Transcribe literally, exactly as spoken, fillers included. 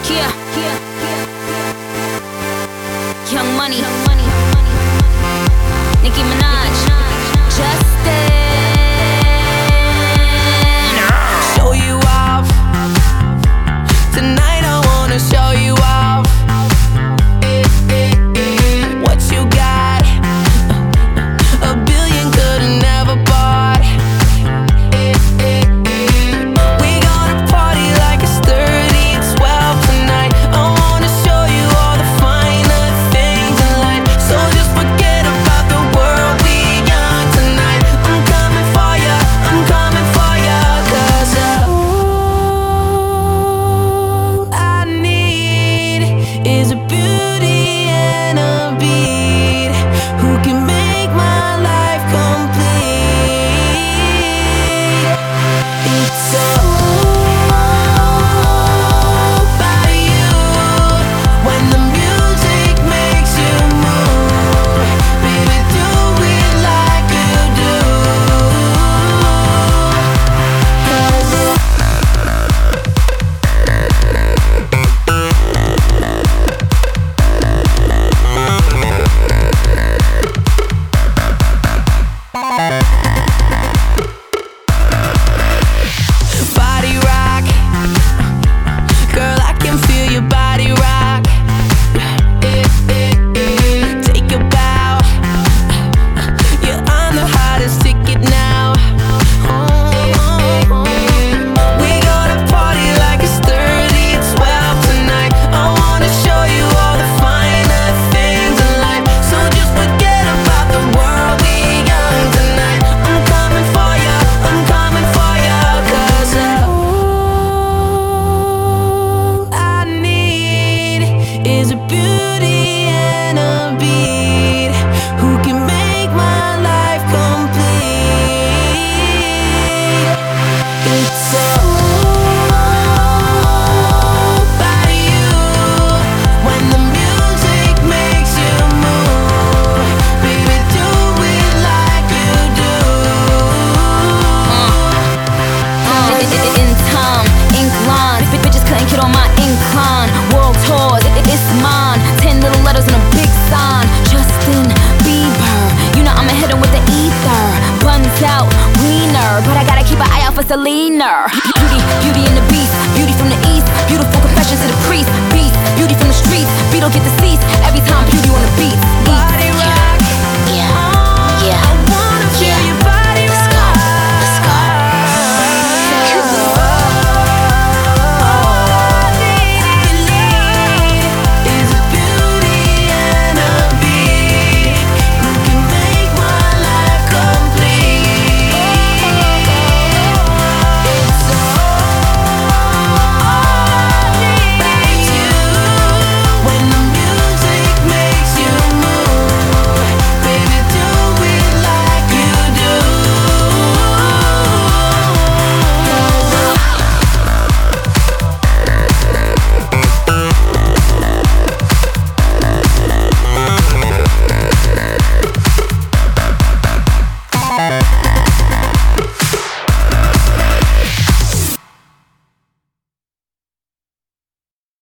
Yeah, yeah, Young Money, Nicki Minaj, Justin. Show you off tonight. I wanna show you off what you got. A billion could've never bought. We gonna party like it's thirty twelve tonight. I wanna show you all the finer things in life. So just forget about the world, we young tonight. I'm coming for ya, I'm coming for ya. Cause all I need is a beauty and a beat who can make my life complete. It's all about you. When the music makes you move, baby, do it like you do. 'Cause body rock, girl, I can feel your body rock. Take a bow, you're on the hottest ticket now. We gonna party like it's thirty twelve tonight. I wanna show you all the finer things in life. So just forget about the world, we young tonight. I'm coming for ya, I'm coming for ya. 'Cause all I need is a beauty and a beat who can make my life complete. It's all about you. When the music makes you move, baby, do it like you do. In time, ink lines, bitches couldn't get on my incline. World tours, it- it's mine. Ten little letters and a big sign. Justin Bieber, you know I'ma hit him with the ether. Buns out, wiener, but I gotta keep an eye out for Selena. Beauty, beauty and the beast, beauty from the east, beautiful confessions to the priest. Beast, beauty from the streets, beat don't get deceased every time beauty on the beat.